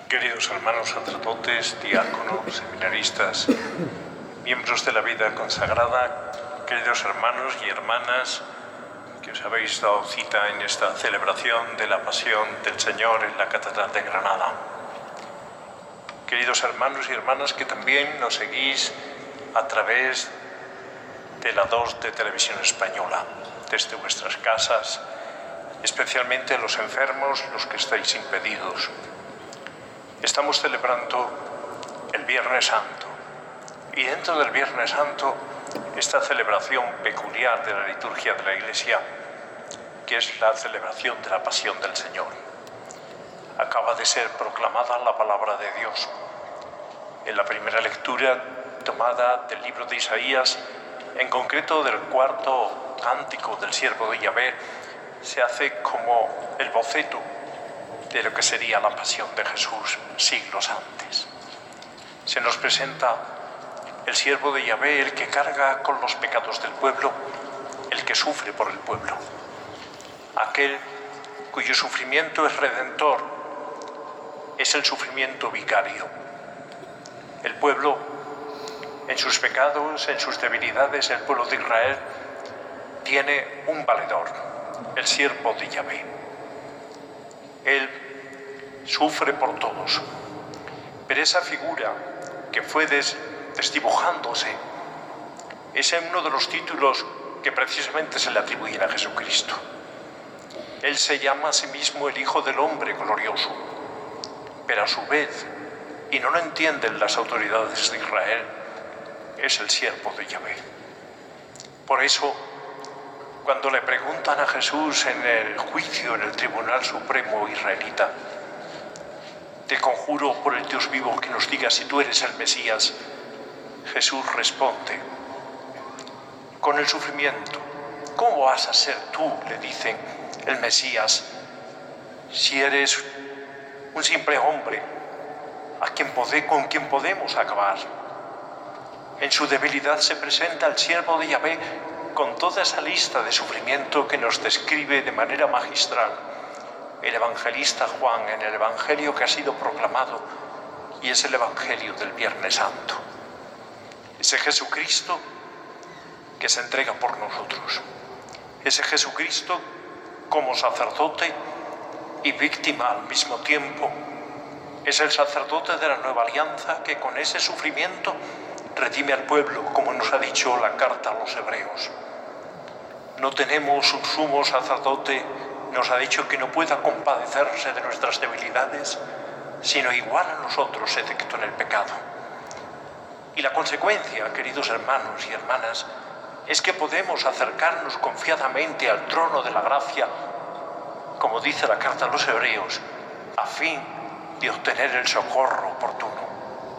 Queridos hermanos sacerdotes, diáconos, seminaristas, miembros de la vida consagrada, queridos hermanos y hermanas que os habéis dado cita en esta celebración de la Pasión del Señor en la Catedral de Granada. Queridos hermanos y hermanas que también nos seguís a través de la 2 de Televisión Española, desde vuestras casas, especialmente los enfermos, los que estáis impedidos. Estamos celebrando el Viernes Santo y dentro del Viernes Santo esta celebración peculiar de la liturgia de la Iglesia, que es la celebración de la Pasión del Señor. Acaba de ser proclamada la palabra de Dios. En la primera lectura tomada del libro de Isaías, en concreto del 4º cántico del siervo de Yahvé, se hace como el boceto de lo que sería la pasión de Jesús siglos antes. Se nos presenta el siervo de Yahvé, el que carga con los pecados del pueblo, el que sufre por el pueblo, aquel cuyo sufrimiento es redentor, es el sufrimiento vicario. El pueblo, en sus pecados, en sus debilidades, el pueblo de Israel tiene un valedor, el siervo de Yahvé. Él sufre por todos, pero esa figura que fue desdibujándose es uno de los títulos que precisamente se le atribuyen a Jesucristo. Él se llama a sí mismo el Hijo del Hombre glorioso, pero a su vez, y no lo entienden las autoridades de Israel, es el siervo de Yahvé. Por eso, cuando le preguntan a Jesús en el juicio, en el Tribunal Supremo israelita, te conjuro por el Dios vivo que nos digas si tú eres el Mesías, Jesús responde, con el sufrimiento, ¿cómo vas a ser tú, le dicen, el Mesías, si eres un simple hombre con quien podemos acabar? En su debilidad se presenta el siervo de Yahvé con toda esa lista de sufrimiento que nos describe de manera magistral el evangelista Juan en el evangelio que ha sido proclamado, y es el evangelio del Viernes Santo. Ese Jesucristo que se entrega por nosotros, ese Jesucristo como sacerdote y víctima al mismo tiempo, es el sacerdote de la nueva alianza que con ese sufrimiento redime al pueblo, como nos ha dicho la carta a los hebreos. No tenemos un sumo sacerdote, nos ha dicho, que no pueda compadecerse de nuestras debilidades, sino igual a nosotros, excepto en el pecado. Y la consecuencia, queridos hermanos y hermanas, es que podemos acercarnos confiadamente al trono de la gracia, como dice la carta a los hebreos, a fin de obtener el socorro oportuno.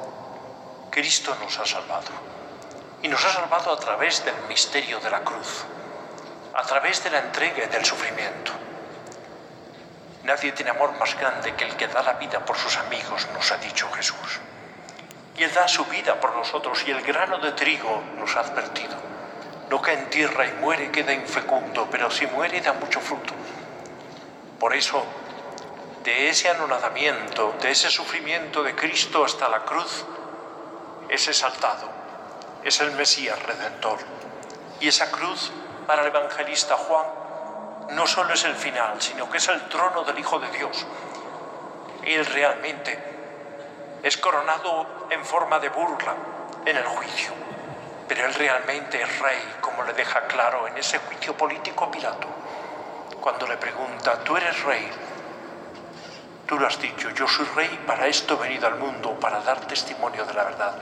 Cristo nos ha salvado, y nos ha salvado a través del misterio de la cruz, a través de la entrega y del sufrimiento. Nadie tiene amor más grande que el que da la vida por sus amigos, nos ha dicho Jesús. Y Él da su vida por nosotros, y el grano de trigo nos ha advertido. No cae en tierra y muere, queda infecundo, pero si muere da mucho fruto. Por eso, de ese anonadamiento, de ese sufrimiento de Cristo hasta la cruz, es exaltado, es el Mesías Redentor. Y esa cruz, para el evangelista Juan, no solo es el final, sino que es el trono del Hijo de Dios. Él realmente es coronado en forma de burla en el juicio, pero Él realmente es rey, como le deja claro en ese juicio político a Pilato. Cuando le pregunta, ¿tú eres rey? Tú lo has dicho, yo soy rey, para esto he venido al mundo, para dar testimonio de la verdad.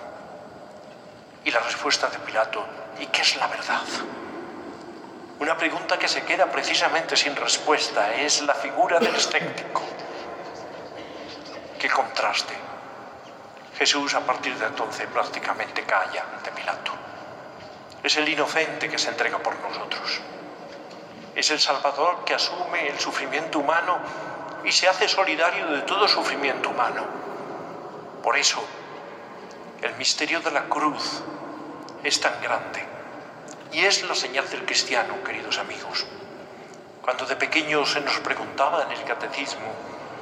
Y la respuesta de Pilato, ¿y qué es la verdad? Una pregunta que se queda precisamente sin respuesta, es la figura del escéptico. ¡Qué contraste! Jesús a partir de entonces prácticamente calla ante Pilato. Es el inocente que se entrega por nosotros. Es el Salvador que asume el sufrimiento humano y se hace solidario de todo sufrimiento humano. Por eso, el misterio de la cruz es tan grande y es la señal del cristiano, queridos amigos. Cuando de pequeños se nos preguntaba en el catecismo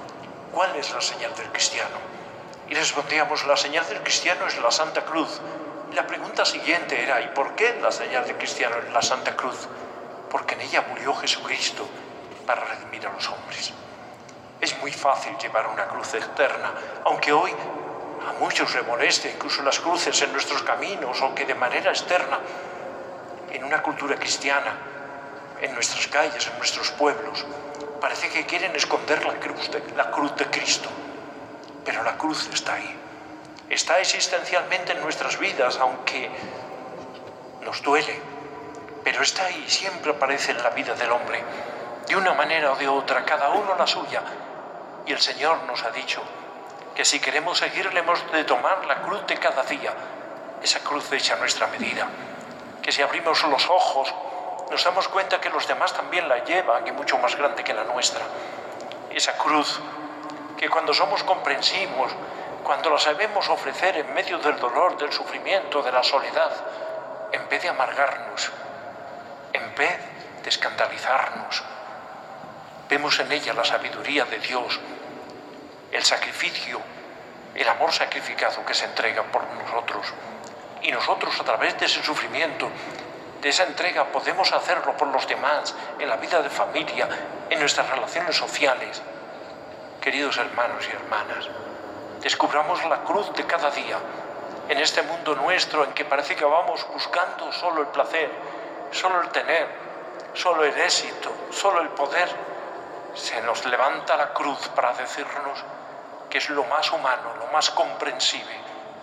¿cuál es la señal del cristiano? Y respondíamos, la señal del cristiano es la Santa Cruz. Y la pregunta siguiente era, ¿y por qué la señal del cristiano es la Santa Cruz? Porque en ella murió Jesucristo para redimir a los hombres. Es muy fácil llevar una cruz externa, aunque hoy a muchos les moleste incluso las cruces en nuestros caminos o que de manera externa, en una cultura cristiana, en nuestras calles, en nuestros pueblos, parece que quieren esconder la cruz de Cristo. Pero la cruz está ahí. Está existencialmente en nuestras vidas, aunque nos duele. Pero está ahí, siempre aparece en la vida del hombre, de una manera o de otra, cada uno la suya. Y el Señor nos ha dicho que si queremos seguirle hemos de tomar la cruz de cada día, esa cruz hecha a nuestra medida. Que si abrimos los ojos nos damos cuenta que los demás también la llevan, y mucho más grande que la nuestra. Esa cruz que cuando somos comprensivos, cuando la sabemos ofrecer en medio del dolor, del sufrimiento, de la soledad, en vez de amargarnos, en vez de escandalizarnos, vemos en ella la sabiduría de Dios, el sacrificio, el amor sacrificado que se entrega por nosotros. Y nosotros, a través de ese sufrimiento, de esa entrega, podemos hacerlo por los demás, en la vida de familia, en nuestras relaciones sociales. Queridos hermanos y hermanas, descubramos la cruz de cada día, en este mundo nuestro en que parece que vamos buscando solo el placer, solo el tener, solo el éxito, solo el poder. Se nos levanta la cruz para decirnos que es lo más humano, lo más comprensible.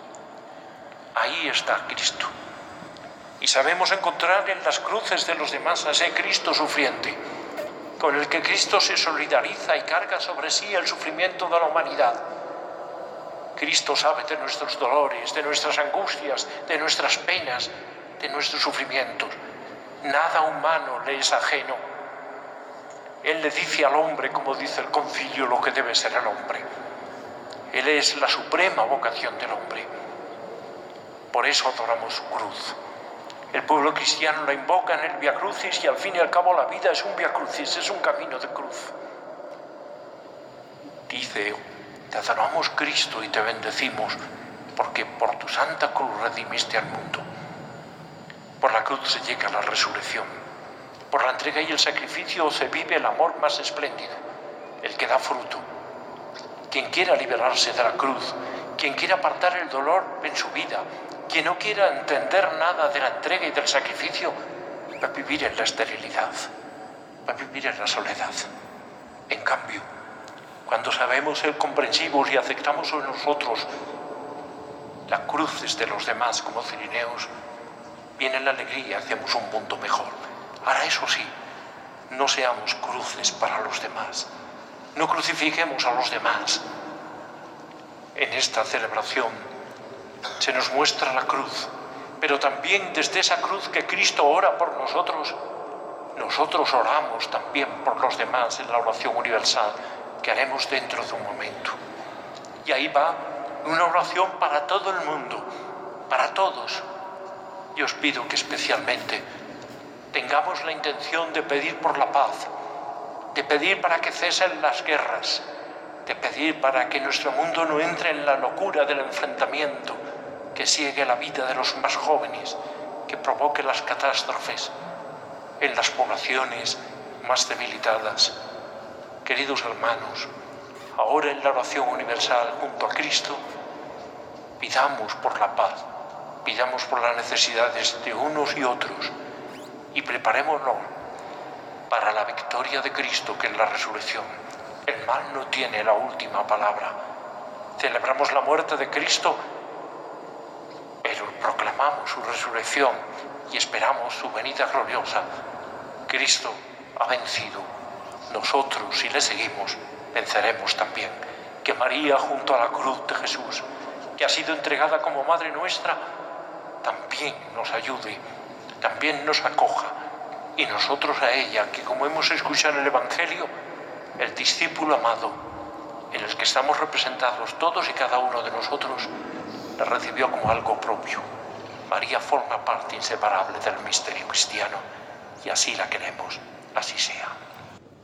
Ahí está Cristo. Y sabemos encontrar en las cruces de los demás a ese Cristo sufriente, con el que Cristo se solidariza y carga sobre sí el sufrimiento de la humanidad. Cristo sabe de nuestros dolores, de nuestras angustias, de nuestras penas, de nuestros sufrimientos. Nada humano le es ajeno. Él le dice al hombre, como dice el concilio, lo que debe ser el hombre. Él es la suprema vocación del hombre. Por eso adoramos su cruz. El pueblo cristiano la invoca en el Via Crucis y al fin y al cabo la vida es un Via Crucis, es un camino de cruz. Dice, te adoramos Cristo y te bendecimos porque por tu santa cruz redimiste al mundo. Por la cruz se llega a la resurrección. Por la entrega y el sacrificio se vive el amor más espléndido, el que da fruto. Quien quiera liberarse de la cruz, quien quiera apartar el dolor en su vida, quien no quiera entender nada de la entrega y del sacrificio, va a vivir en la esterilidad, va a vivir en la soledad. En cambio, cuando sabemos ser comprensivos y aceptamos en nosotros las cruces de los demás como cirineos, viene la alegría y hacemos un mundo mejor. Ahora, eso sí, no seamos cruces para los demás, no crucifiquemos a los demás. En esta celebración se nos muestra la cruz, pero también desde esa cruz que Cristo ora por nosotros, nosotros oramos también por los demás en la oración universal que haremos dentro de un momento. Y ahí va una oración para todo el mundo, para todos. Yo os pido que especialmente tengamos la intención de pedir por la paz, de pedir para que cesen las guerras, de pedir para que nuestro mundo no entre en la locura del enfrentamiento, que ciegue la vida de los más jóvenes, que provoque las catástrofes en las poblaciones más debilitadas. Queridos hermanos, ahora en la oración universal junto a Cristo, pidamos por la paz, pidamos por las necesidades de unos y otros y preparémonos para la victoria de Cristo, que es la resurrección. El mal no tiene la última palabra. Celebramos la muerte de Cristo, pero proclamamos su resurrección y esperamos su venida gloriosa. Cristo ha vencido. Nosotros, si le seguimos, venceremos también. Que María, junto a la cruz de Jesús, que ha sido entregada como Madre nuestra, también nos ayude, también nos acoja. Y nosotros a ella, que como hemos escuchado en el Evangelio, el discípulo amado, en el que estamos representados todos y cada uno de nosotros, la recibió como algo propio. María forma parte inseparable del misterio cristiano y así la queremos, así sea.